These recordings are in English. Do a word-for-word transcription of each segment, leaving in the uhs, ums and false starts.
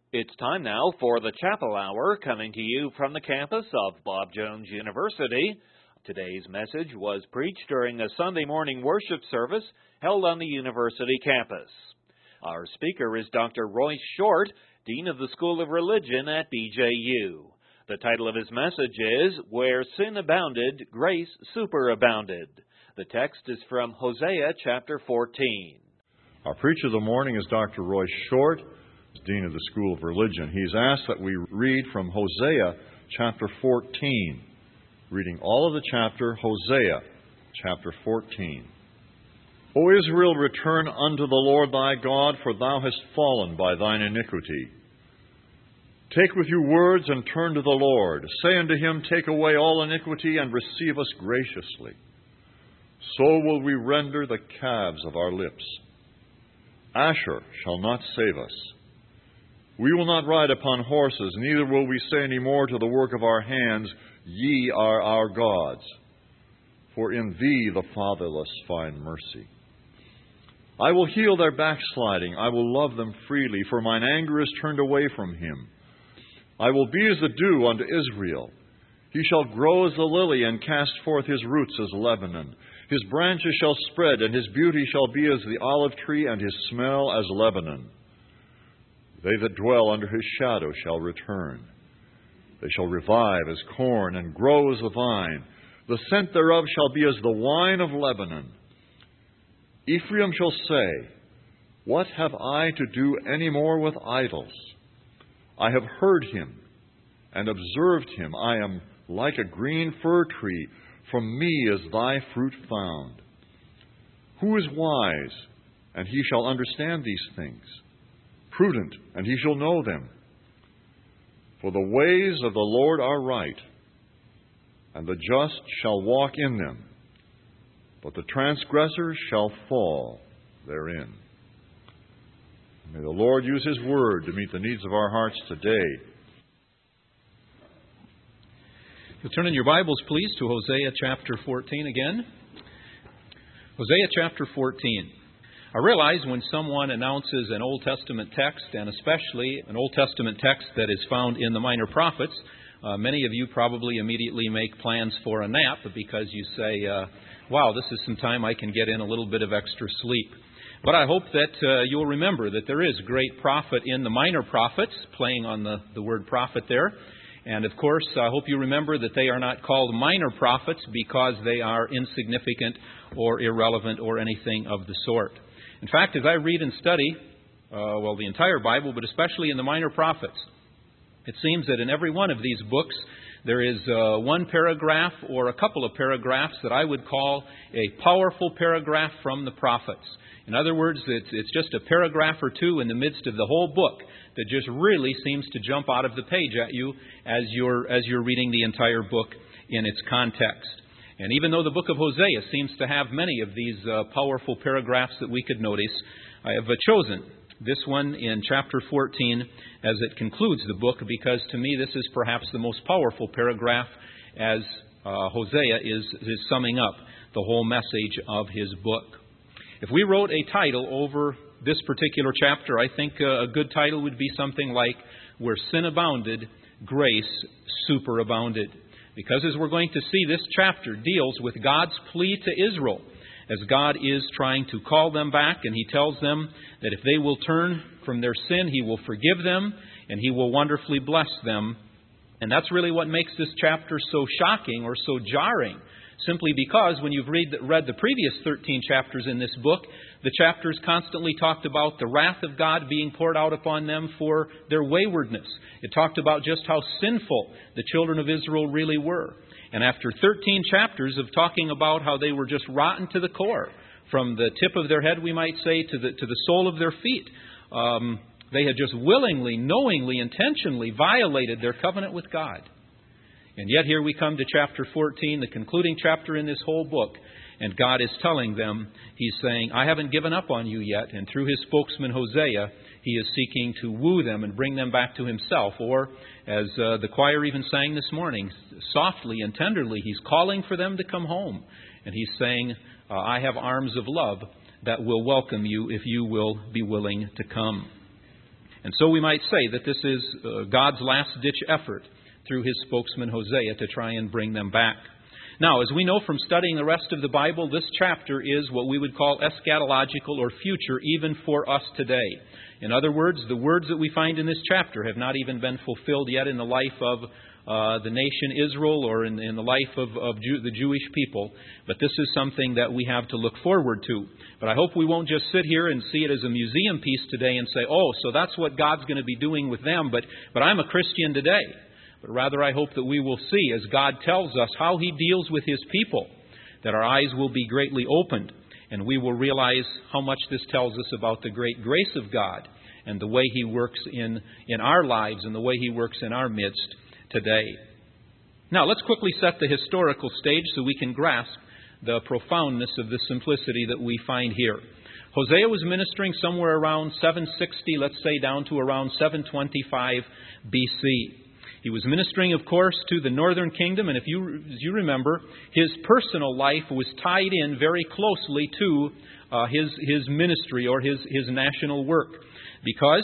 It's time now for the Chapel Hour, coming to you from the campus of Bob Jones University. Today's message was preached during a Sunday morning worship service held on the university campus. Our speaker is Doctor Royce Short, Dean of the School of Religion at B J U. The title of his message is, Where Sin Abounded, Grace Superabounded. The text is from Hosea chapter fourteen. Our preacher of the morning is Doctor Royce Short, Dean of the School of Religion. He's asked that we read from Hosea chapter fourteen. Reading all of the chapter, Hosea chapter fourteen. O Israel, return unto the Lord thy God, for thou hast fallen by thine iniquity. Take with you words and turn to the Lord. Say unto him, Take away all iniquity and receive us graciously. So will we render the calves of our lips. Asher shall not save us. We will not ride upon horses, neither will we say any more to the work of our hands, Ye are our gods. For in thee the fatherless find mercy. I will heal their backsliding. I will love them freely, for mine anger is turned away from him. I will be as the dew unto Israel. He shall grow as the lily and cast forth his roots as Lebanon. His branches shall spread, and his beauty shall be as the olive tree, and his smell as Lebanon. They that dwell under his shadow shall return. They shall revive as corn, and grow as the vine. The scent thereof shall be as the wine of Lebanon. Ephraim shall say, What have I to do any more with idols? I have heard him and observed him. I am like a green fir tree. From me is thy fruit found. Who is wise, and he shall understand these things? Prudent, and he shall know them. For the ways of the Lord are right, and the just shall walk in them, but the transgressors shall fall therein. May the Lord use his word to meet the needs of our hearts today. You'll turn in your Bibles, please, to Hosea chapter fourteen again. Hosea chapter fourteen. I realize when someone announces an Old Testament text, and especially an Old Testament text that is found in the Minor Prophets, uh, many of you probably immediately make plans for a nap because you say, uh, wow, this is some time I can get in a little bit of extra sleep. But I hope that uh, you'll remember that there is great profit in the Minor Prophets, playing on the, the word prophet there. And of course, I hope you remember that they are not called minor prophets because they are insignificant or irrelevant or anything of the sort. In fact, as I read and study, uh, well, the entire Bible, but especially in the Minor Prophets, it seems that in every one of these books, there is uh, one paragraph or a couple of paragraphs that I would call a powerful paragraph from the prophets. In other words, it's, it's just a paragraph or two in the midst of the whole book that just really seems to jump out of the page at you as you're, as you're reading the entire book in its context. And even though the book of Hosea seems to have many of these uh, powerful paragraphs that we could notice, I have uh, chosen this one in chapter fourteen as it concludes the book because to me this is perhaps the most powerful paragraph as uh, Hosea is, is summing up the whole message of his book. If we wrote a title over this particular chapter, I think uh, a good title would be something like, Where Sin Abounded, Grace Superabounded. Because as we're going to see, this chapter deals with God's plea to Israel as God is trying to call them back, and He tells them that if they will turn from their sin, He will forgive them and He will wonderfully bless them. And that's really what makes this chapter so shocking or so jarring. Simply because when you've read, read the previous thirteen chapters in this book, the chapters constantly talked about the wrath of God being poured out upon them for their waywardness. It talked about just how sinful the children of Israel really were. And after thirteen chapters of talking about how they were just rotten to the core, from the tip of their head, we might say, to the, to the sole of their feet, um, they had just willingly, knowingly, intentionally violated their covenant with God. And yet here we come to chapter fourteen, the concluding chapter in this whole book. And God is telling them, He's saying, I haven't given up on you yet. And through His spokesman Hosea, He is seeking to woo them and bring them back to Himself. Or, as uh, the choir even sang this morning, softly and tenderly, He's calling for them to come home. And He's saying, uh, I have arms of love that will welcome you if you will be willing to come. And so we might say that this is uh, God's last-ditch effort through His spokesman Hosea to try and bring them back. Now, as we know from studying the rest of the Bible, this chapter is what we would call eschatological or future even for us today. In other words, the words that we find in this chapter have not even been fulfilled yet in the life of uh, the nation Israel or in, in the life of, of Jew, the Jewish people. But this is something that we have to look forward to. But I hope we won't just sit here and see it as a museum piece today and say, oh, so that's what God's going to be doing with them, but, but I'm a Christian today. But rather I hope that we will see, as God tells us how He deals with His people, that our eyes will be greatly opened, and we will realize how much this tells us about the great grace of God and the way He works in, in our lives and the way He works in our midst today. Now, let's quickly set the historical stage so we can grasp the profoundness of the simplicity that we find here. Hosea was ministering somewhere around seven sixty, let's say down to around seven twenty-five B C. He was ministering, of course, to the northern kingdom, and if you, as you remember, his personal life was tied in very closely to uh, his, his ministry or his, his national work. Because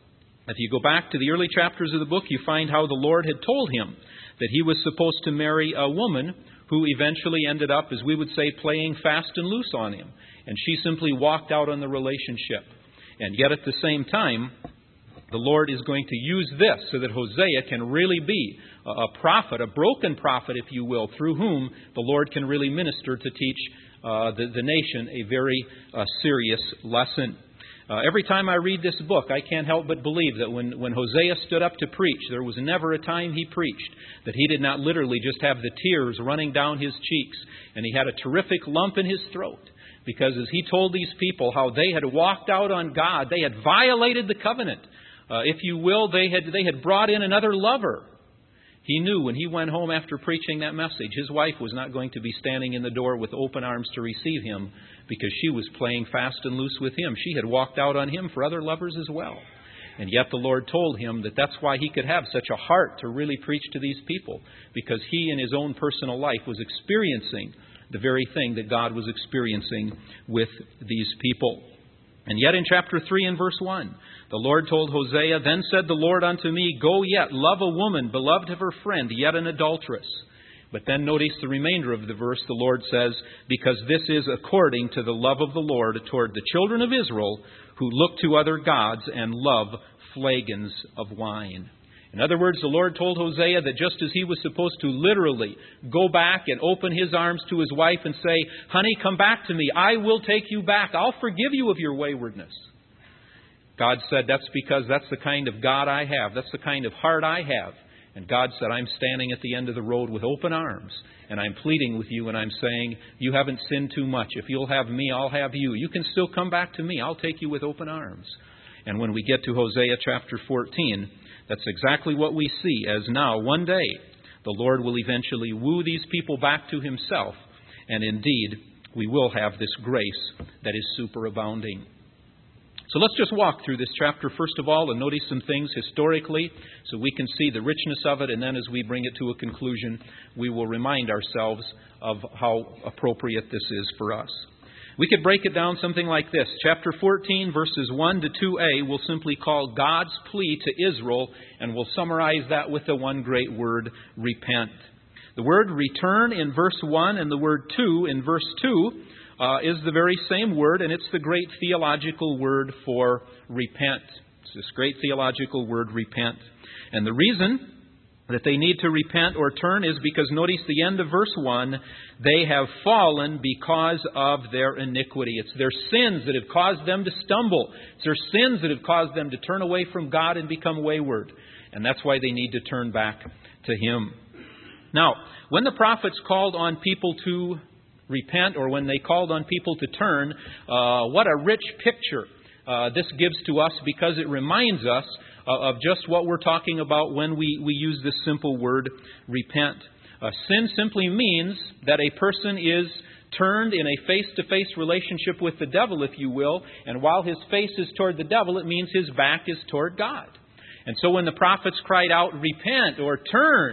if you go back to the early chapters of the book, you find how the Lord had told him that he was supposed to marry a woman who eventually ended up, as we would say, playing fast and loose on him. And she simply walked out on the relationship. And yet at the same time, the Lord is going to use this so that Hosea can really be a prophet, a broken prophet, if you will, through whom the Lord can really minister to teach uh, the, the nation a very uh, serious lesson. Uh, every time I read this book, I can't help but believe that when, when Hosea stood up to preach, there was never a time he preached that he did not literally just have the tears running down his cheeks, and he had a terrific lump in his throat. Because as he told these people how they had walked out on God, they had violated the covenant. Uh, if you will, they had they had brought in another lover. He knew when he went home after preaching that message, his wife was not going to be standing in the door with open arms to receive him because she was playing fast and loose with him. She had walked out on him for other lovers as well. And yet the Lord told him that that's why he could have such a heart to really preach to these people, because he in his own personal life was experiencing the very thing that God was experiencing with these people. And yet in chapter three and verse one, the Lord told Hosea, "Then said the Lord unto me, Go yet, love a woman, beloved of her friend, yet an adulteress." But then notice the remainder of the verse. The Lord says, "Because this is according to the love of the Lord toward the children of Israel, who look to other gods and love flagons of wine." In other words, the Lord told Hosea that just as he was supposed to literally go back and open his arms to his wife and say, "Honey, come back to me. I will take you back. I'll forgive you of your waywardness." God said, that's because that's the kind of God I have. That's the kind of heart I have. And God said, I'm standing at the end of the road with open arms, and I'm pleading with you, and I'm saying, you haven't sinned too much. If you'll have me, I'll have you. You can still come back to me. I'll take you with open arms. And when we get to Hosea chapter fourteen, that's exactly what we see, as now, one day, the Lord will eventually woo these people back to Himself, and indeed, we will have this grace that is superabounding. So let's just walk through this chapter first of all and notice some things historically so we can see the richness of it, and then as we bring it to a conclusion, we will remind ourselves of how appropriate this is for us. We could break it down something like this. Chapter fourteen, verses one to two a, we'll simply call God's plea to Israel, and we'll summarize that with the one great word, repent. The word return in verse one and the word to in verse two Uh, is the very same word, and it's the great theological word for repent. It's this great theological word, repent. And the reason that they need to repent or turn is because, notice the end of verse one, they have fallen because of their iniquity. It's their sins that have caused them to stumble. It's their sins that have caused them to turn away from God and become wayward. And that's why they need to turn back to Him. Now, when the prophets called on people to repent, or when they called on people to turn, uh, what a rich picture uh, this gives to us, because it reminds us uh, of just what we're talking about when we, we use this simple word, repent. Uh, sin simply means that a person is turned in a face-to-face relationship with the devil, if you will, and while his face is toward the devil, it means his back is toward God. And so when the prophets cried out, repent or turn,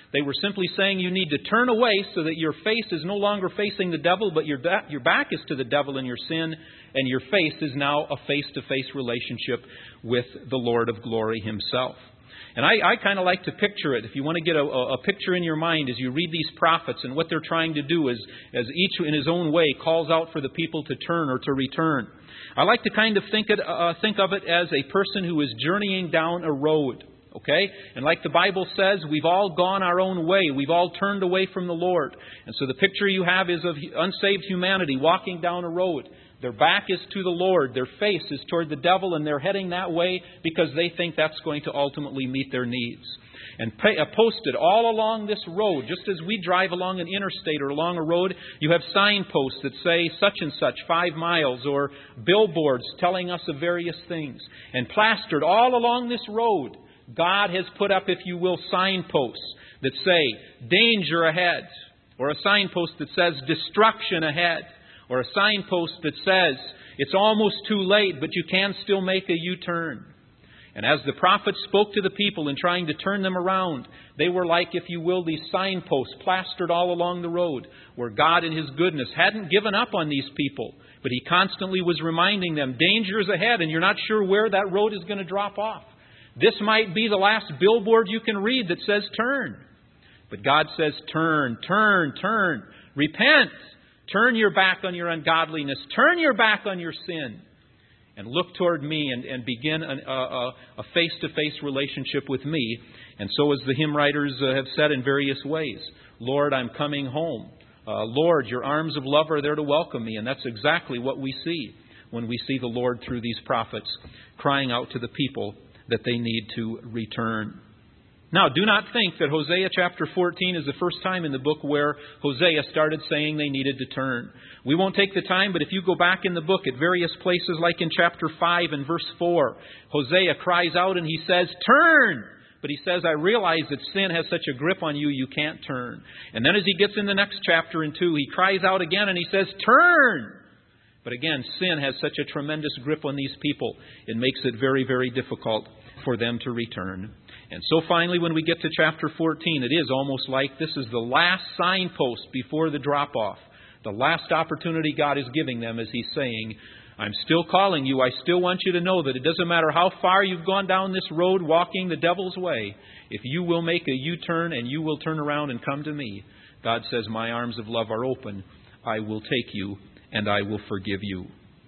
They were simply saying you need to turn away so that your face is no longer facing the devil, but your, da- your back is to the devil and your sin, and your face is now a face-to-face relationship with the Lord of glory Himself. And I, I kind of like to picture it. If you want to get a, a picture in your mind as you read these prophets and what they're trying to do is, as each in his own way calls out for the people to turn or to return. I like to kind of think, it, uh, think of it as a person who is journeying down a road. Okay? And like the Bible says, we've all gone our own way. We've all turned away from the Lord. And so the picture you have is of unsaved humanity walking down a road. Their back is to the Lord. Their face is toward the devil, and they're heading that way because they think that's going to ultimately meet their needs. And posted all along this road, just as we drive along an interstate or along a road, you have signposts that say such and such, five miles, or billboards telling us of various things. And plastered all along this road, God has put up, if you will, signposts that say danger ahead, or a signpost that says destruction ahead, or a signpost that says it's almost too late, but you can still make a U-turn. And as the prophets spoke to the people in trying to turn them around, they were like, if you will, these signposts plastered all along the road, where God in His goodness hadn't given up on these people, but He constantly was reminding them, danger is ahead, and you're not sure where that road is going to drop off. This might be the last billboard you can read that says turn. But God says turn, turn, turn. Repent. Turn your back on your ungodliness. Turn your back on your sin. And look toward me and, and begin an, a, a, a face-to-face relationship with me. And so as the hymn writers uh, have said in various ways, Lord, I'm coming home. Uh, Lord, your arms of love are there to welcome me. And that's exactly what we see when we see the Lord through these prophets crying out to the people that they need to return. Now, do not think that Hosea chapter fourteen is the first time in the book where Hosea started saying they needed to turn. We won't take the time, but if you go back in the book at various places, like in chapter five and verse four, Hosea cries out and he says, turn! But he says, I realize that sin has such a grip on you, you can't turn. And then as he gets in the next chapter in two, he cries out again and he says, turn! But again, sin has such a tremendous grip on these people, it makes it very, very difficult for them to return. And so finally, when we get to chapter fourteen, it is almost like this is the last signpost before the drop-off. The last opportunity God is giving them as He's saying, I'm still calling you. I still want you to know that it doesn't matter how far you've gone down this road walking the devil's way. If you will make a U-turn and you will turn around and come to me, God says, my arms of love are open. I will take you and I will forgive you.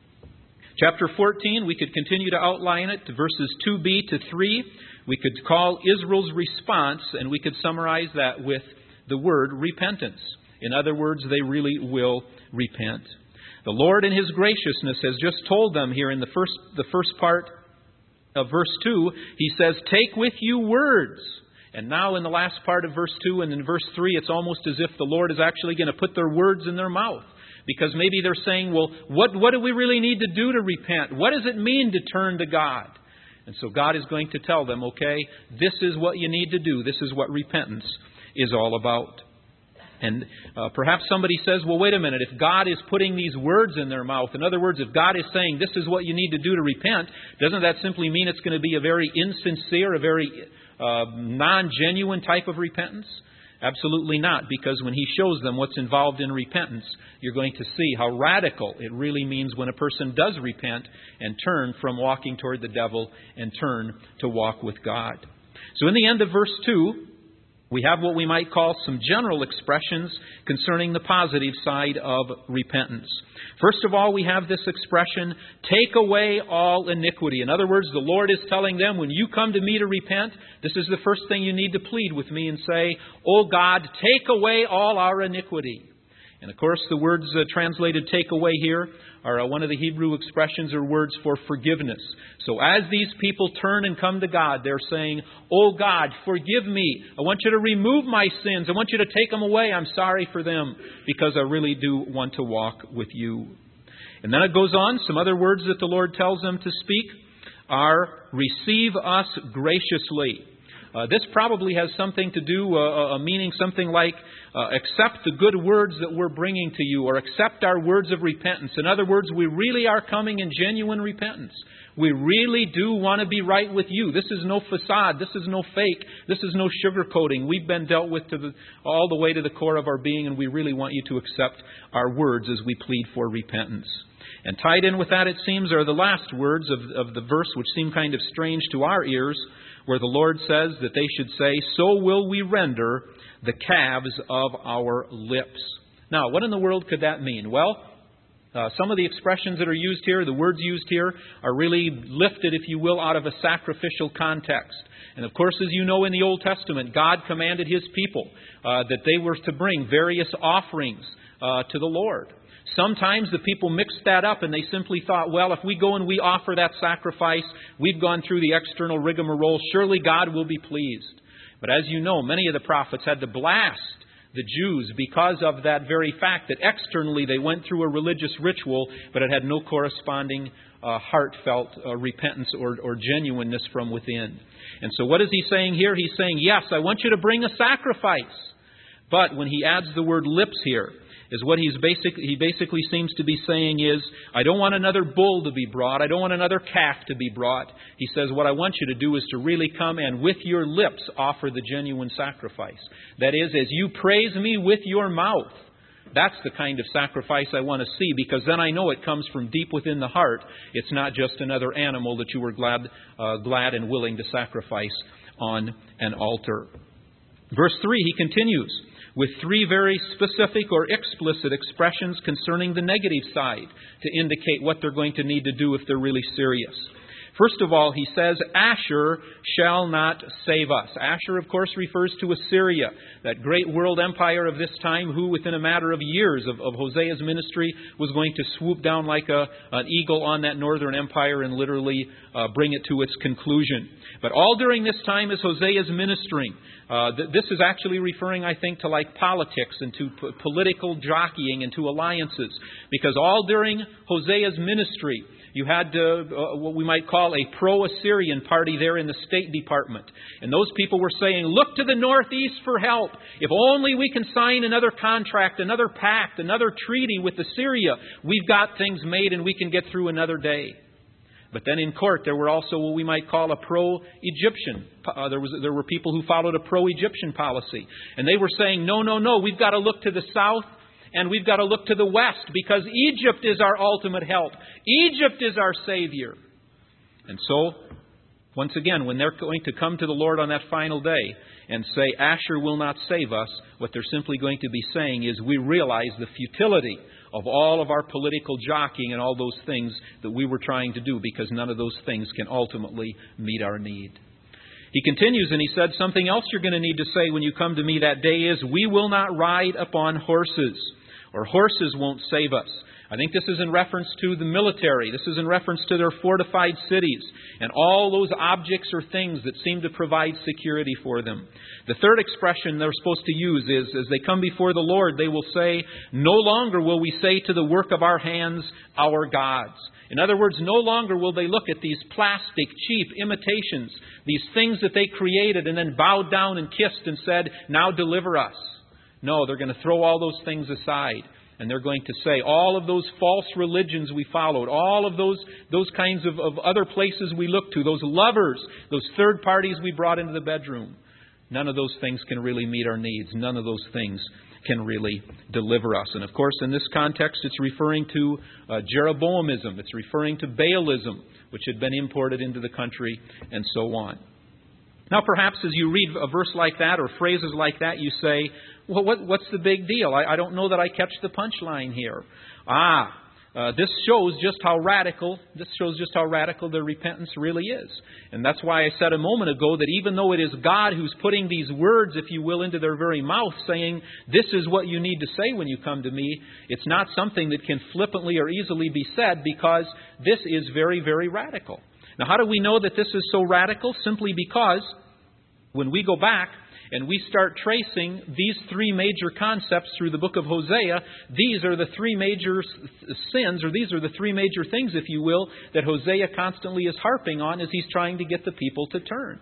Chapter fourteen, we could continue to outline it to verses two b to three. We could call Israel's response, and we could summarize that with the word repentance. In other words, they really will repent. The Lord in His graciousness has just told them here in the first, the first part of verse two, He says, take with you words. And now in the last part of verse two and in verse three, it's almost as if the Lord is actually going to put their words in their mouth. Because maybe they're saying, well, what, what do we really need to do to repent? What does it mean to turn to God? And so God is going to tell them, okay, this is what you need to do. This is what repentance is all about. And uh, perhaps somebody says, well, wait a minute. If God is putting these words in their mouth, in other words, if God is saying this is what you need to do to repent, doesn't that simply mean it's going to be a very insincere, a very uh, non-genuine type of repentance? Absolutely not, because when He shows them what's involved in repentance, you're going to see how radical it really means when a person does repent and turn from walking toward the devil and turn to walk with God. So in the end of verse two, we have what we might call some general expressions concerning the positive side of repentance. First of all, we have this expression, take away all iniquity. In other words, the Lord is telling them, when you come to me to repent, this is the first thing you need to plead with me and say, oh God, take away all our iniquity. And of course, the words uh, translated take away here are uh, one of the Hebrew expressions or words for forgiveness. So as these people turn and come to God, they're saying, oh God, forgive me. I want you to remove my sins. I want you to take them away. I'm sorry for them because I really do want to walk with you. And then it goes on. Some other words that the Lord tells them to speak are receive us graciously. Uh, this probably has something to do, uh, a meaning something like, uh, accept the good words that we're bringing to you, or accept our words of repentance. In other words, we really are coming in genuine repentance. We really do want to be right with you. This is no facade. This is no fake. This is no sugarcoating. We've been dealt with to the, all the way to the core of our being, and we really want you to accept our words as we plead for repentance. And tied in with that, it seems, are the last words of, of the verse, which seem kind of strange to our ears, where the Lord says that they should say, "So will we render the calves of our lips." Now, what in the world could that mean? Well, Uh, some of the expressions that are used here, the words used here, are really lifted, if you will, out of a sacrificial context. And of course, as you know, in the Old Testament, God commanded His people uh, that they were to bring various offerings uh, to the Lord. Sometimes the people mixed that up and they simply thought, well, if we go and we offer that sacrifice, we've gone through the external rigmarole, surely God will be pleased. But as you know, many of the prophets had to blast the Jews because of that very fact that externally they went through a religious ritual, but it had no corresponding uh, heartfelt uh, repentance or, or genuineness from within. And so what is he saying here? He's saying, yes, I want you to bring a sacrifice. But when he adds the word lips here, is what he's basic, he basically seems to be saying is, I don't want another bull to be brought. I don't want another calf to be brought. He says, what I want you to do is to really come and with your lips offer the genuine sacrifice. That is, as you praise me with your mouth. That's the kind of sacrifice I want to see, because then I know it comes from deep within the heart. It's not just another animal that you were glad, uh, glad and willing to sacrifice on an altar. Verse three, he continues with three very specific or explicit expressions concerning the negative side to indicate what they're going to need to do if they're really serious. First of all, he says, Asher shall not save us. Asher, of course, refers to Assyria, that great world empire of this time who, within a matter of years of, of Hosea's ministry, was going to swoop down like a, an eagle on that northern empire and literally uh, bring it to its conclusion. But all during this time as Hosea is ministering, uh, th- this is actually referring, I think, to like politics and to p- political jockeying and to alliances. Because all during Hosea's ministry, you had uh, uh, what we might call a pro-Assyrian party there in the State Department. And those people were saying, look to the northeast for help. If only we can sign another contract, another pact, another treaty with Assyria, we've got things made and we can get through another day. But then in court, there were also what we might call a pro-Egyptian. Uh, there was there were people who followed a pro-Egyptian policy. And they were saying, no, no, no, we've got to look to the south. And we've got to look to the west because Egypt is our ultimate help. Egypt is our Savior. And so, once again, when they're going to come to the Lord on that final day and say, Asher will not save us, what they're simply going to be saying is we realize the futility of all of our political jockeying and all those things that we were trying to do because none of those things can ultimately meet our need. He continues and he said, something else you're going to need to say when you come to me that day is, we will not ride upon horses. Or horses won't save us. I think this is in reference to the military. This is in reference to their fortified cities and all those objects or things that seem to provide security for them. The third expression they're supposed to use is, as they come before the Lord, they will say, no longer will we say to the work of our hands, our gods. In other words, no longer will they look at these plastic, cheap imitations, these things that they created and then bowed down and kissed and said, now deliver us. No, they're going to throw all those things aside. And they're going to say, all of those false religions we followed, all of those those kinds of, of other places we looked to, those lovers, those third parties we brought into the bedroom, none of those things can really meet our needs. None of those things can really deliver us. And of course, in this context, it's referring to uh, Jeroboamism. It's referring to Baalism, which had been imported into the country, and so on. Now, perhaps as you read a verse like that or phrases like that, you say, well, what, what's the big deal? I, I don't know that I catch the punchline here. Ah, uh, this shows just how radical, this shows just how radical their repentance really is. And that's why I said a moment ago that even though it is God who's putting these words, if you will, into their very mouth, saying, this is what you need to say when you come to me, it's not something that can flippantly or easily be said because this is very, very radical. Now, how do we know that this is so radical? Simply because when we go back and we start tracing these three major concepts through the book of Hosea, these are the three major sins, or these are the three major things, if you will, that Hosea constantly is harping on as he's trying to get the people to turn.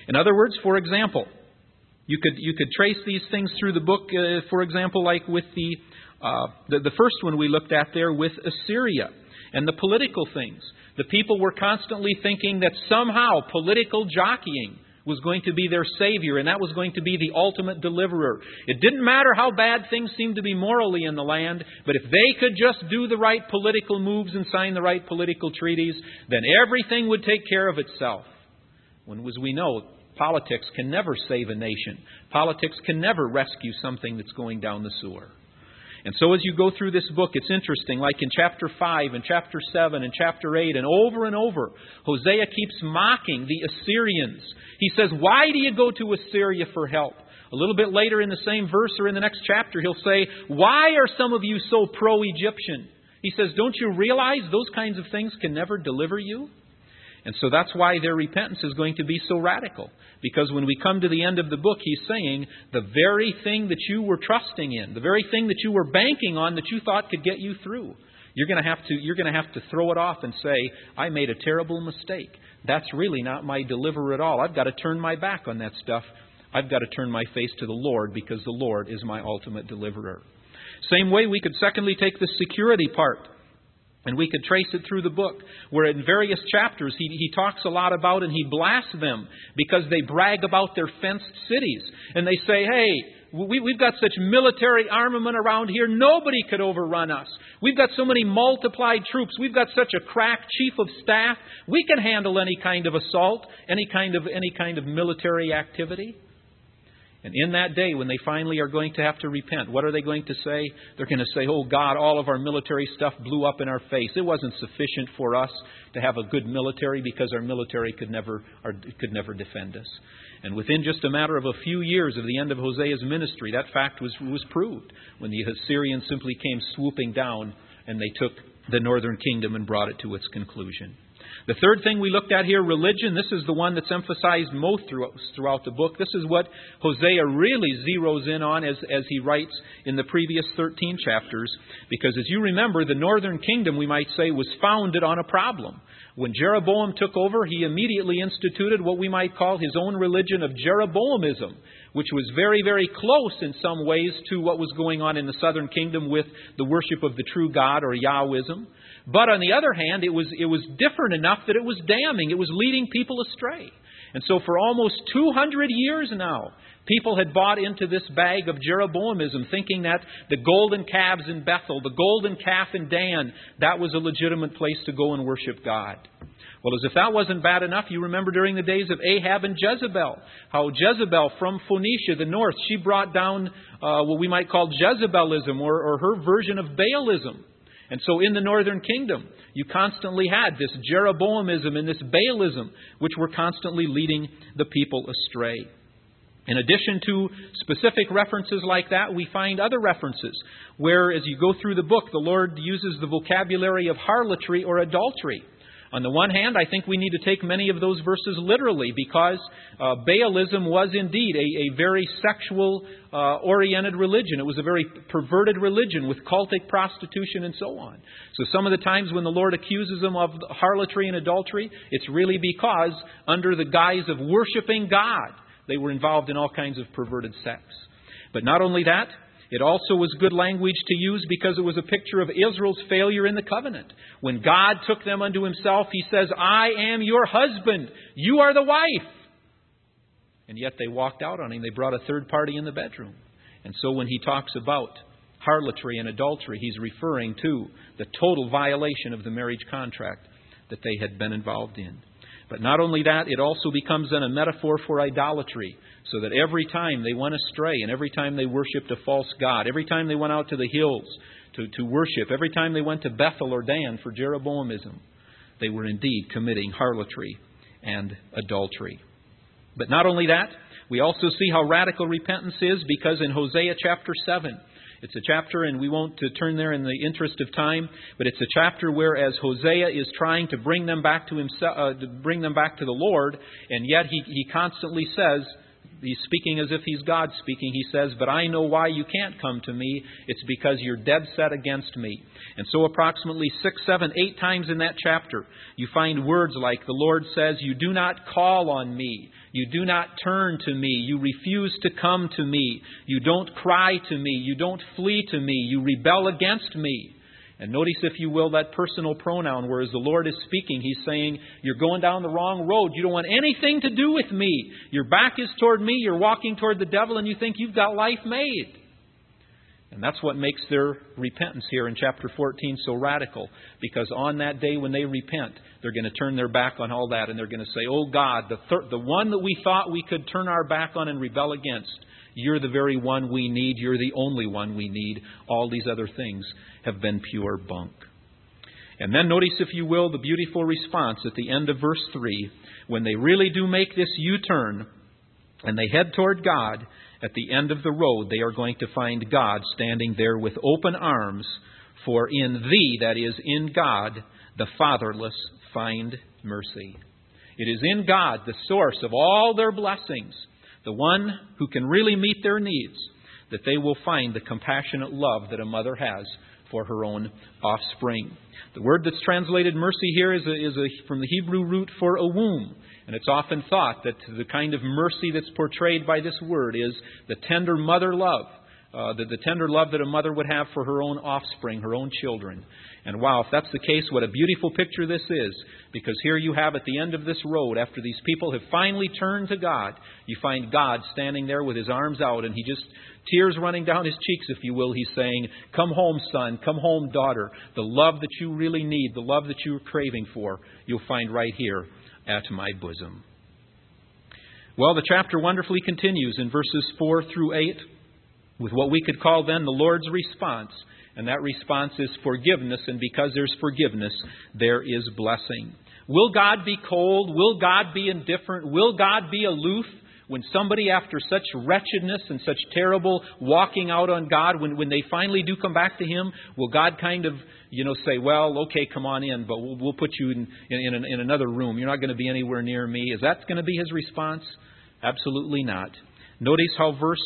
In other words, for example, you could you could trace these things through the book, uh, for example, like with the, uh, the the first one we looked at there with Assyria and the political things. The people were constantly thinking that somehow political jockeying was going to be their savior, and that was going to be the ultimate deliverer. It didn't matter how bad things seemed to be morally in the land, but if they could just do the right political moves and sign the right political treaties, then everything would take care of itself. When, as we know, politics can never save a nation. Politics can never rescue something that's going down the sewer. And so as you go through this book, it's interesting, like in chapter five and chapter seven and chapter eight, and over and over, Hosea keeps mocking the Assyrians. He says, why do you go to Assyria for help? A little bit later in the same verse or in the next chapter, he'll say, why are some of you so pro-Egyptian? He says, don't you realize those kinds of things can never deliver you? And so that's why their repentance is going to be so radical. Because when we come to the end of the book, he's saying the very thing that you were trusting in, the very thing that you were banking on that you thought could get you through, you're going to have to you're going to have to throw it off and say, I made a terrible mistake. That's really not my deliverer at all. I've got to turn my back on that stuff. I've got to turn my face to the Lord because the Lord is my ultimate deliverer. Same way we could secondly take the security part. And we could trace it through the book, where in various chapters he, he talks a lot about and he blasts them because they brag about their fenced cities. And they say, hey, we, we've got such military armament around here, nobody could overrun us. We've got so many multiplied troops. We've got such a crack chief of staff. We can handle any kind of assault, any kind of any kind of military activity. And in that day, when they finally are going to have to repent, what are they going to say? They're going to say, oh God, all of our military stuff blew up in our face. It wasn't sufficient for us to have a good military because our military could never or could never defend us. And within just a matter of a few years of the end of Hosea's ministry, that fact was, was proved when the Assyrians simply came swooping down and they took the northern kingdom and brought it to its conclusion. The third thing we looked at here, religion, this is the one that's emphasized most throughout the book. This is what Hosea really zeroes in on as, as he writes in the previous thirteen chapters. Because as you remember, the northern kingdom, we might say, was founded on a problem. When Jeroboam took over, he immediately instituted what we might call his own religion of Jeroboamism, which was very, very close in some ways to what was going on in the southern kingdom with the worship of the true God, or Yahwism. But on the other hand, it was it was different enough that it was damning. It was leading people astray. And so for almost two hundred years now, people had bought into this bag of Jeroboamism, thinking that the golden calves in Bethel, the golden calf in Dan, that was a legitimate place to go and worship God. Well, as if that wasn't bad enough, you remember during the days of Ahab and Jezebel, how Jezebel from Phoenicia, the north, she brought down uh, what we might call Jezebelism, or, or her version of Baalism. And so in the northern kingdom, you constantly had this Jeroboamism and this Baalism, which were constantly leading the people astray. In addition to specific references like that, we find other references where, as you go through the book, the Lord uses the vocabulary of harlotry or adultery. On the one hand, I think we need to take many of those verses literally, because uh, Baalism was indeed a, a very sexual-oriented uh, religion. It was a very perverted religion with cultic prostitution and so on. So some of the times when the Lord accuses them of harlotry and adultery, it's really because under the guise of worshiping God, they were involved in all kinds of perverted sex. But not only that, it also was good language to use because it was a picture of Israel's failure in the covenant. When God took them unto Himself, He says, I am your husband. You are the wife. And yet they walked out on Him. They brought a third party in the bedroom. And so when He talks about harlotry and adultery, He's referring to the total violation of the marriage contract that they had been involved in. But not only that, it also becomes then a metaphor for idolatry, so that every time they went astray and every time they worshipped a false god, every time they went out to the hills to, to worship, every time they went to Bethel or Dan for Jeroboamism, they were indeed committing harlotry and adultery. But not only that, we also see how radical repentance is, because in Hosea chapter seven, it's a chapter, and we won't turn there in the interest of time, but it's a chapter where, as Hosea is trying to bring them back to himself, uh, to bring them back to the Lord, and yet he, he constantly says, he's speaking as if he's God speaking. He says, "But I know why you can't come to me. It's because you're dead set against me." And so approximately six, seven, eight times in that chapter, you find words like the Lord says, "You do not call on me. You do not turn to me. You refuse to come to me. You don't cry to me. You don't flee to me. You rebel against me." And notice, if you will, that personal pronoun, whereas the Lord is speaking, He's saying, you're going down the wrong road. You don't want anything to do with me. Your back is toward me. You're walking toward the devil, and you think you've got life made. And that's what makes their repentance here in chapter fourteen so radical. Because on that day when they repent, they're going to turn their back on all that, and they're going to say, "Oh God, the thir- the one that we thought we could turn our back on and rebel against, you're the very one we need. You're the only one we need. All these other things have been pure bunk." And then notice, if you will, the beautiful response at the end of verse three. When they really do make this U-turn and they head toward God, at the end of the road, they are going to find God standing there with open arms. "For in Thee," that is, in God, "the fatherless find mercy." It is in God, the source of all their blessings, the one who can really meet their needs, that they will find the compassionate love that a mother has for her own offspring. The word that's translated mercy here is, a, is a, from the Hebrew root for a womb. And it's often thought that the kind of mercy that's portrayed by this word is the tender mother love, uh, the, the tender love that a mother would have for her own offspring, her own children. And wow, if that's the case, what a beautiful picture this is. Because here you have at the end of this road, after these people have finally turned to God, you find God standing there with His arms out, and He just, tears running down His cheeks, if you will. He's saying, "Come home, son. Come home, daughter. The love that you really need, the love that you're craving for, you'll find right here at my bosom." Well, the chapter wonderfully continues in verses four through eight with what we could call then the Lord's response. And that response is forgiveness. And because there's forgiveness, there is blessing. Will God be cold? Will God be indifferent? Will God be aloof when somebody, after such wretchedness and such terrible walking out on God, when, when they finally do come back to Him, will God kind of, you know, say, "Well, okay, come on in, but we'll, we'll put you in, in, in, in another room. You're not going to be anywhere near me"? Is that going to be His response? Absolutely not. Notice how verse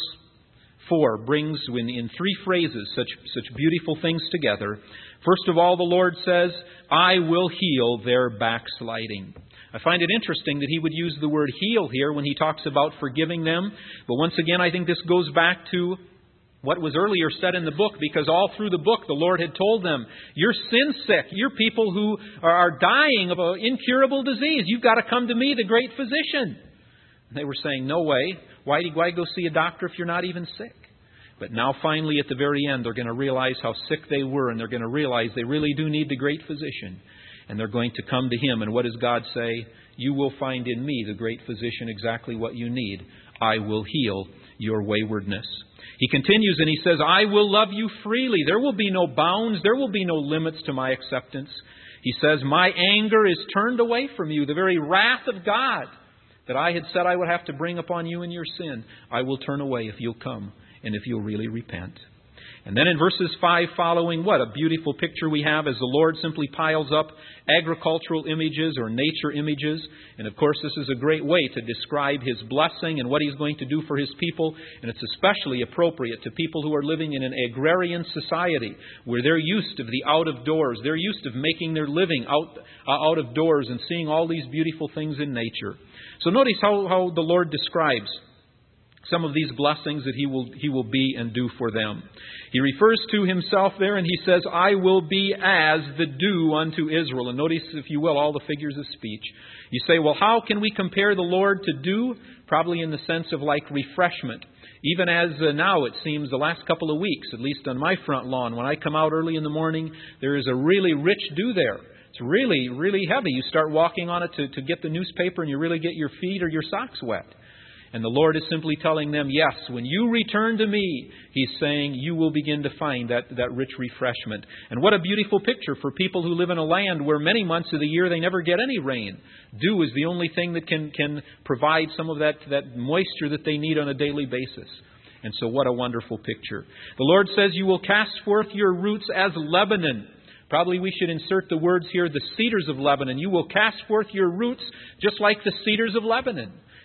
four brings in, in three phrases such, such beautiful things together. First of all, the Lord says, "I will heal their backsliding." I find it interesting that He would use the word heal here when He talks about forgiving them. But once again, I think this goes back to what was earlier said in the book, because all through the book the Lord had told them, "You're sin sick. You're people who are dying of an incurable disease. You've got to come to me, the great physician." And they were saying, "No way. Why, why go see a doctor if you're not even sick?" But now finally at the very end, they're going to realize how sick they were, and they're going to realize they really do need the great physician. And they're going to come to Him. And what does God say? "You will find in me, the great physician, exactly what you need. I will heal your waywardness." He continues and He says, "I will love you freely. There will be no bounds. There will be no limits to my acceptance." He says, "My anger is turned away from you. The very wrath of God that I had said I would have to bring upon you in your sin, I will turn away if you'll come and if you'll really repent." And then in verses five following, what a beautiful picture we have as the Lord simply piles up agricultural images or nature images. And of course, this is a great way to describe His blessing and what He's going to do for His people. And it's especially appropriate to people who are living in an agrarian society where they're used of the out of doors. They're used of making their living out, uh, out of doors and seeing all these beautiful things in nature. So notice how, how the Lord describes some of these blessings that he will, he will be and do for them. He refers to Himself there and He says, "I will be as the dew unto Israel." And notice, if you will, all the figures of speech. You say, well, how can we compare the Lord to dew? Probably in the sense of like refreshment. Even as uh, now it seems the last couple of weeks, at least on my front lawn, when I come out early in the morning, there is a really rich dew there. It's really, really heavy. You start walking on it to, to get the newspaper and you really get your feet or your socks wet. And the Lord is simply telling them, yes, when you return to me, He's saying, you will begin to find that, that rich refreshment. And what a beautiful picture for people who live in a land where many months of the year they never get any rain. Dew is the only thing that can, can provide some of that, that moisture that they need on a daily basis. And so what a wonderful picture. The Lord says, you will cast forth your roots as Lebanon. Probably we should insert the words here, the cedars of Lebanon. You will cast forth your roots just like the cedars of Lebanon.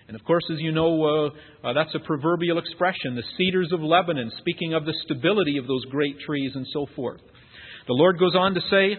And of course, as you know, uh, uh, that's a proverbial expression, the cedars of Lebanon, speaking of the stability of those great trees and so forth. The Lord goes on to say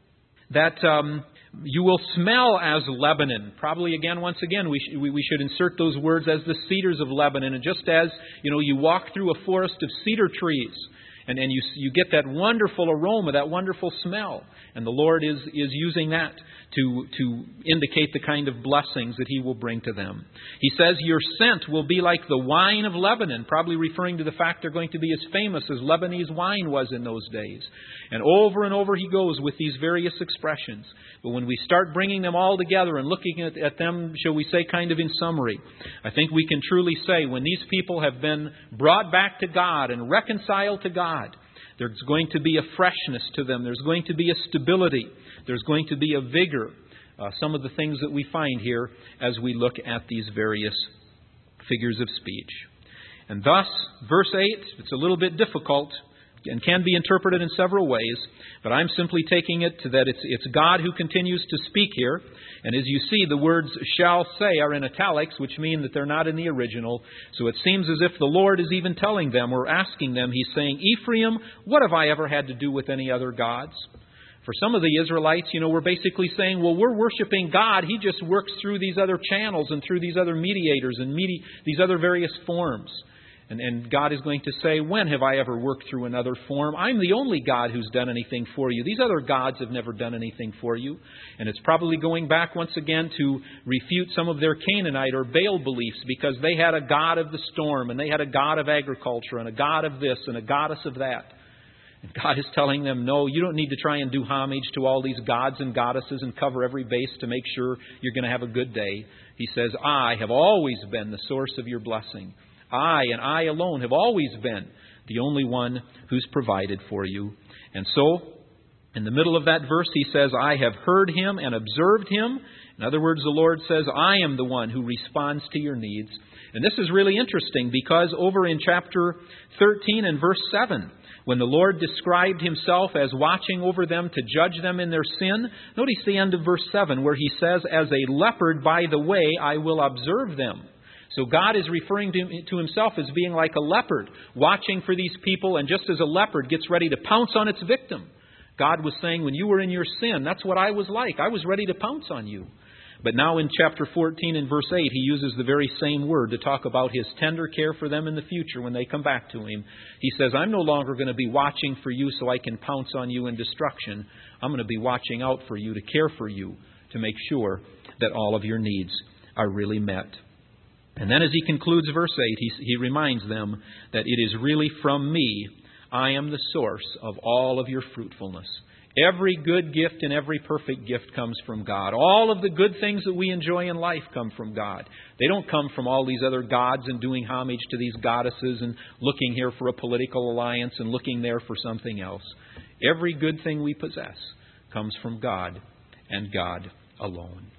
that um, you will smell as Lebanon. Probably again, once again, we, sh- we, we should insert those words as the cedars of Lebanon. And just as, you know, you walk through a forest of cedar trees, and, and you, you get that wonderful aroma, that wonderful smell. And the Lord is, is using that to, to indicate the kind of blessings that He will bring to them. He says, your scent will be like the wine of Lebanon, probably referring to the fact they're going to be as famous as Lebanese wine was in those days. And over and over He goes with these various expressions. But when we start bringing them all together and looking at, at them, shall we say, kind of in summary, I think we can truly say when these people have been brought back to God and reconciled to God, there's going to be a freshness to them. There's going to be a stability. There's going to be a vigor. Uh, some of the things that we find here as we look at these various figures of speech. And thus, verse eight, it's a little bit difficult and can be interpreted in several ways, but I'm simply taking it to that it's, it's God who continues to speak here. And as you see, the words shall say are in italics, which mean that they're not in the original. So it seems as if the Lord is even telling them or asking them, He's saying, Ephraim, what have I ever had to do with any other gods? For some of the Israelites, you know, we're basically saying, well, we're worshiping God. He just works through these other channels and through these other mediators and medi- these other various forms. And, and God is going to say, when have I ever worked through another form? I'm the only God who's done anything for you. These other gods have never done anything for you. And it's probably going back once again to refute some of their Canaanite or Baal beliefs, because they had a god of the storm, and they had a god of agriculture, and a god of this, and a goddess of that. And God is telling them, no, you don't need to try and do homage to all these gods and goddesses and cover every base to make sure you're going to have a good day. He says, I have always been the source of your blessing. I and I alone have always been the only one who's provided for you. And so, in the middle of that verse, He says, I have heard Him and observed Him. In other words, the Lord says, I am the one who responds to your needs. And this is really interesting, because over in chapter thirteen and verse seven, when the Lord described Himself as watching over them to judge them in their sin, notice the end of verse seven, where He says, as a leopard by the way I will observe them. So God is referring to, to Himself as being like a leopard, watching for these people, and just as a leopard gets ready to pounce on its victim. God was saying, when you were in your sin, that's what I was like. I was ready to pounce on you. But now in chapter fourteen and verse eight, He uses the very same word to talk about His tender care for them in the future when they come back to Him. He says, I'm no longer going to be watching for you so I can pounce on you in destruction. I'm going to be watching out for you, to care for you, to make sure that all of your needs are really met. And then as He concludes verse eight, he, he reminds them that it is really from me, I am the source of all of your fruitfulness. Every good gift and every perfect gift comes from God. All of the good things that we enjoy in life come from God. They don't come from all these other gods and doing homage to these goddesses and looking here for a political alliance and looking there for something else. Every good thing we possess comes from God and God alone.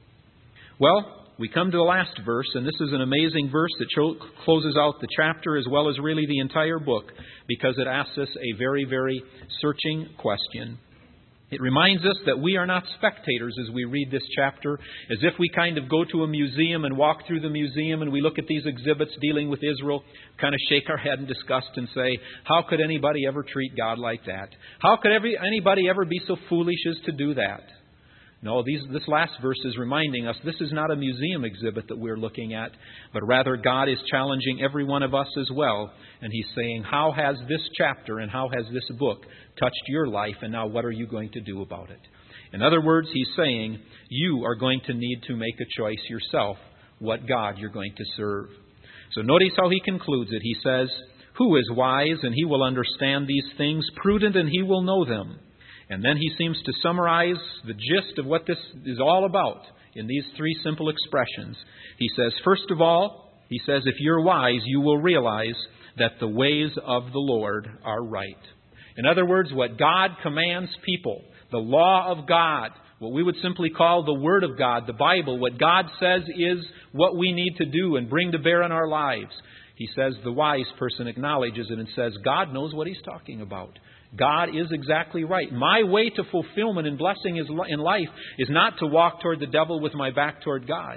Well, we come to the last verse, and this is an amazing verse that cho- closes out the chapter as well as really the entire book, because it asks us a very, very searching question. It reminds us that we are not spectators as we read this chapter, as if we kind of go to a museum and walk through the museum and we look at these exhibits dealing with Israel, kind of shake our head in disgust and say, how could anybody ever treat God like that? How could every, anybody ever be so foolish as to do that? No, these, this last verse is reminding us this is not a museum exhibit that we're looking at, but rather God is challenging every one of us as well. And He's saying, how has this chapter and how has this book touched your life, and now what are you going to do about it? In other words, He's saying, you are going to need to make a choice yourself what God you're going to serve. So notice how He concludes it. He says, who is wise, and he will understand these things, prudent, and he will know them. And then He seems to summarize the gist of what this is all about in these three simple expressions. He says, first of all, He says, if you're wise, you will realize that the ways of the Lord are right. In other words, what God commands people, the law of God, what we would simply call the Word of God, the Bible, what God says is what we need to do and bring to bear in our lives. He says the wise person acknowledges it and says, God knows what He's talking about. God is exactly right. My way to fulfillment and blessing in life is not to walk toward the devil with my back toward God.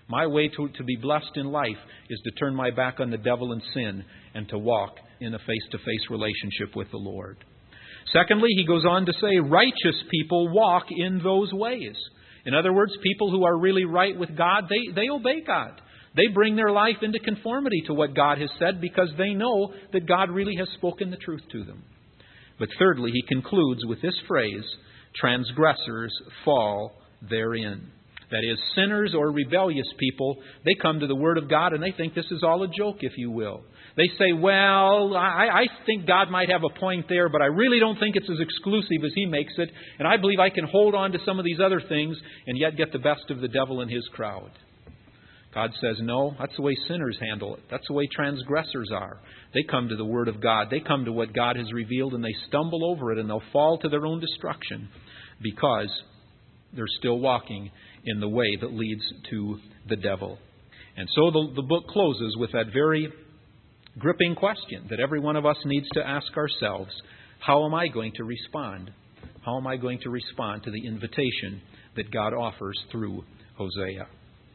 My way to, to be blessed in life is to turn my back on the devil and sin and to walk in a face-to-face relationship with the Lord. Secondly, he goes on to say, righteous people walk in those ways. In other words, people who are really right with God, they, they obey God. They bring their life into conformity to what God has said because they know that God really has spoken the truth to them. But thirdly, he concludes with this phrase, transgressors fall therein. That is, sinners or rebellious people, they come to the Word of God and they think this is all a joke, if you will. They say, well, I, I think God might have a point there, but I really don't think it's as exclusive as He makes it. And I believe I can hold on to some of these other things and yet get the best of the devil and his crowd. God says, no, that's the way sinners handle it. That's the way transgressors are. They come to the Word of God. They come to what God has revealed and they stumble over it and they'll fall to their own destruction because they're still walking in the way that leads to the devil. And so the, the book closes with that very gripping question that every one of us needs to ask ourselves. How am I going to respond? How am I going to respond to the invitation that God offers through Hosea?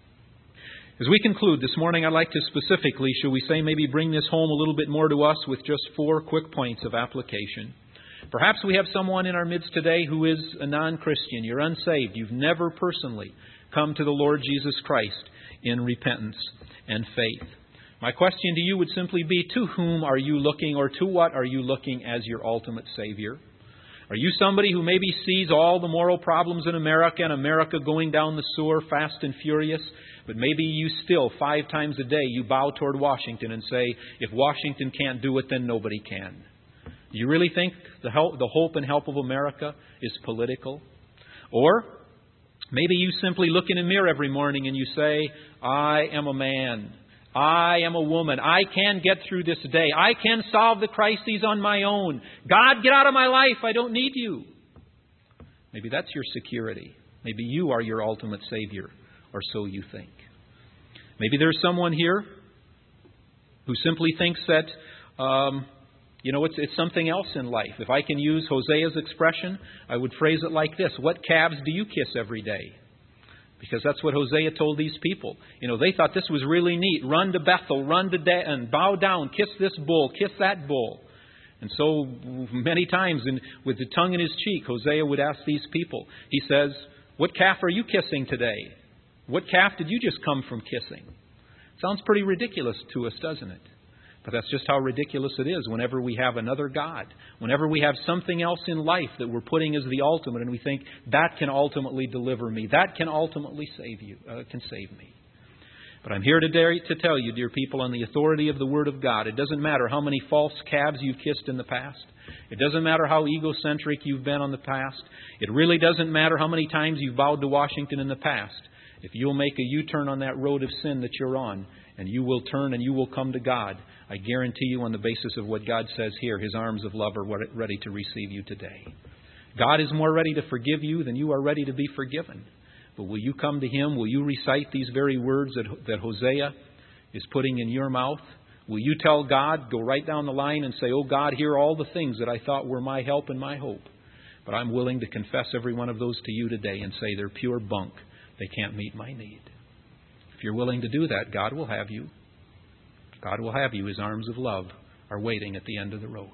As we conclude this morning, I'd like to specifically, shall we say, maybe bring this home a little bit more to us with just four quick points of application. Perhaps we have someone in our midst today who is a non-Christian. You're unsaved. You've never personally come to the Lord Jesus Christ in repentance and faith. My question to you would simply be, to whom are you looking, or to what are you looking as your ultimate Savior? Are you somebody who maybe sees all the moral problems in America and America going down the sewer fast and furious, but maybe you still, five times a day, you bow toward Washington and say, if Washington can't do it, then nobody can? Do you really think the help, the hope and help of America is political? Or maybe you simply look in a mirror every morning and you say, I am a man. I am a woman. I can get through this day. I can solve the crises on my own. God, get out of my life. I don't need you. Maybe that's your security. Maybe you are your ultimate Savior, or so you think. Maybe there's someone here who simply thinks that, um, you know, it's, it's something else in life. If I can use Hosea's expression, I would phrase it like this. What calves do you kiss every day? Because that's what Hosea told these people. You know, they thought this was really neat. Run to Bethel, run to Dan, bow down, kiss this bull, kiss that bull. And so many times in, with the tongue in his cheek, Hosea would ask these people. He says, what calf are you kissing today? What calf did you just come from kissing? Sounds pretty ridiculous to us, doesn't it? But that's just how ridiculous it is whenever we have another God. Whenever we have something else in life that we're putting as the ultimate and we think that can ultimately deliver me. That can ultimately save you, uh, can save me. But I'm here today to tell you, dear people, on the authority of the Word of God, it doesn't matter how many false calves you've kissed in the past. It doesn't matter how egocentric you've been on the past. It really doesn't matter how many times you've bowed to Washington in the past. If you'll make a U-turn on that road of sin that you're on, and you will turn and you will come to God, I guarantee you on the basis of what God says here, His arms of love are ready to receive you today. God is more ready to forgive you than you are ready to be forgiven. But will you come to Him? Will you recite these very words that, that Hosea is putting in your mouth? Will you tell God, go right down the line and say, oh God, here are all the things that I thought were my help and my hope. But I'm willing to confess every one of those to you today and say they're pure bunk. They can't meet my need. If you're willing to do that, God will have you. God will have you. His arms of love are waiting at the end of the road.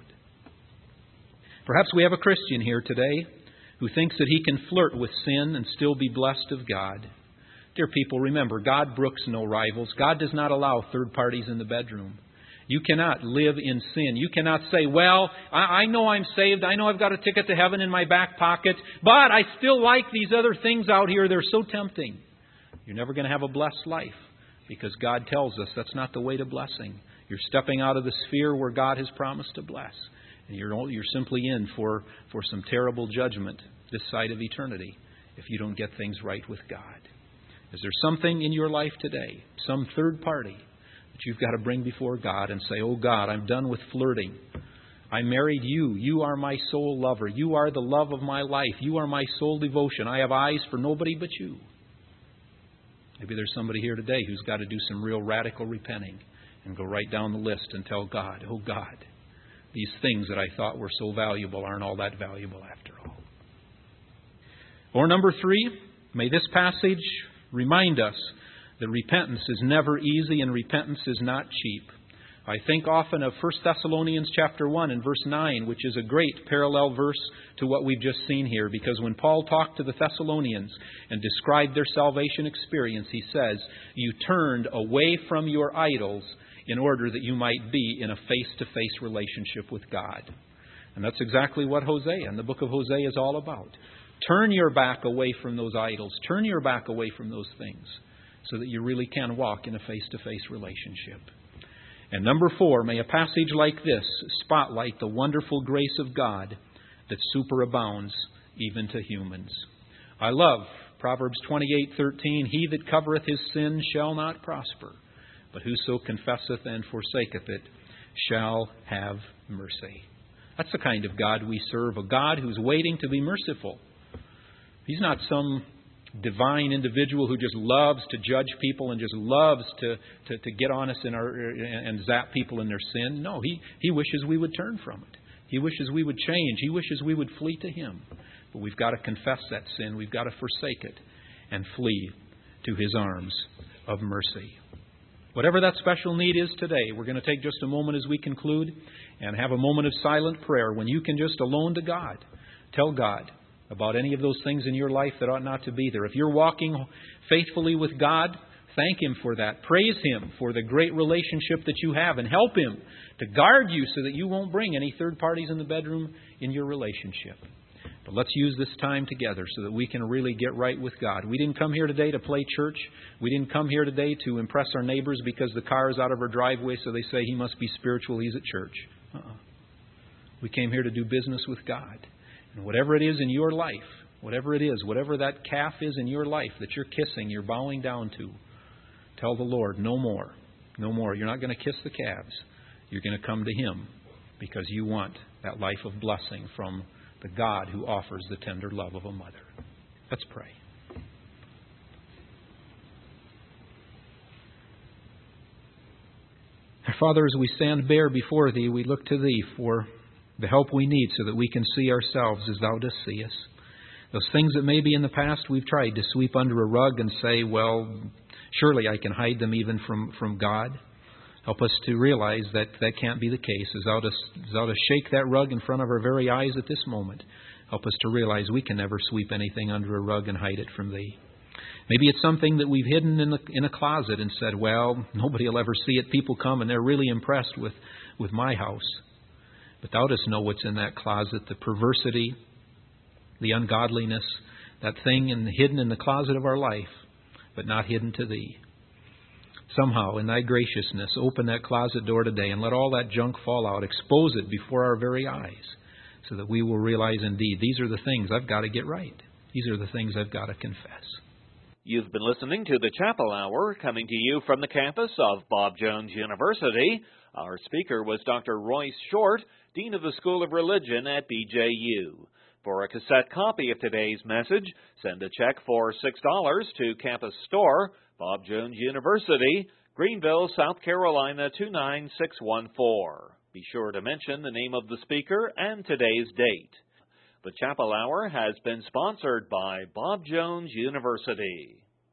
Perhaps we have a Christian here today who thinks that he can flirt with sin and still be blessed of God. Dear people, remember, God brooks no rivals. God does not allow third parties in the bedroom. You cannot live in sin. You cannot say, well, I, I know I'm saved. I know I've got a ticket to heaven in my back pocket, but I still like these other things out here. They're so tempting. You're never going to have a blessed life because God tells us that's not the way to blessing. You're stepping out of the sphere where God has promised to bless. And you're, you're simply in for, for some terrible judgment this side of eternity if you don't get things right with God. Is there something in your life today, some third party, that you've got to bring before God and say, oh God, I'm done with flirting. I married you. You are my sole lover. You are the love of my life. You are my sole devotion. I have eyes for nobody but you. Maybe there's somebody here today who's got to do some real radical repenting and go right down the list and tell God, oh God, these things that I thought were so valuable aren't all that valuable after all. Or number three, may this passage remind us that repentance is never easy and repentance is not cheap. I think often of First Thessalonians chapter one and verse nine, which is a great parallel verse to what we've just seen here, because when Paul talked to the Thessalonians and described their salvation experience, he says, "You turned away from your idols in order that you might be in a face-to-face relationship with God." And that's exactly what Hosea and the book of Hosea is all about. Turn your back away from those idols. Turn your back away from those things so that you really can walk in a face-to-face relationship. And number four, may a passage like this spotlight the wonderful grace of God that superabounds even to humans. I love Proverbs twenty-eight thirteen, "He that covereth his sin shall not prosper, but whoso confesseth and forsaketh it shall have mercy." That's the kind of God we serve, a God who's waiting to be merciful. He's not some divine individual who just loves to judge people and just loves to, to, to get on us in our, and zap people in their sin. No, he, he wishes we would turn from it. He wishes we would change. He wishes we would flee to Him. But we've got to confess that sin. We've got to forsake it and flee to His arms of mercy. Whatever that special need is today, we're going to take just a moment as we conclude and have a moment of silent prayer when you can just alone to God tell God about any of those things in your life that ought not to be there. If you're walking faithfully with God, thank Him for that. Praise Him for the great relationship that you have and help Him to guard you so that you won't bring any third parties in the bedroom in your relationship. But let's use this time together so that we can really get right with God. We didn't come here today to play church. We didn't come here today to impress our neighbors because the car is out of our driveway so they say he must be spiritual, he's at church. Uh-uh. We came here to do business with God. And whatever it is in your life, whatever it is, whatever that calf is in your life that you're kissing, you're bowing down to, tell the Lord, no more, no more. You're not going to kiss the calves. You're going to come to Him because you want that life of blessing from the God who offers the tender love of a mother. Let's pray. Our Father, as we stand bare before Thee, we look to Thee for the help we need so that we can see ourselves as Thou dost see us. Those things that maybe in the past we've tried to sweep under a rug and say, well, surely I can hide them even from, from God. Help us to realize that that can't be the case. As Thou dost, as Thou dost shake that rug in front of our very eyes at this moment, help us to realize we can never sweep anything under a rug and hide it from Thee. Maybe it's something that we've hidden in, the, in a closet and said, well, nobody will ever see it. People come and they're really impressed with, with my house. But Thou dost know what's in that closet, the perversity, the ungodliness, that thing in, hidden in the closet of our life, but not hidden to Thee. Somehow, in Thy graciousness, open that closet door today and let all that junk fall out. Expose it before our very eyes so that we will realize indeed these are the things I've got to get right. These are the things I've got to confess. You've been listening to the Chapel Hour coming to you from the campus of Bob Jones University. Our speaker was Doctor Royce Short, Dean of the School of Religion at B J U. For a cassette copy of today's message, send a check for six dollars to Campus Store, Bob Jones University, Greenville, South Carolina two nine six one four. Be sure to mention the name of the speaker and today's date. The Chapel Hour has been sponsored by Bob Jones University.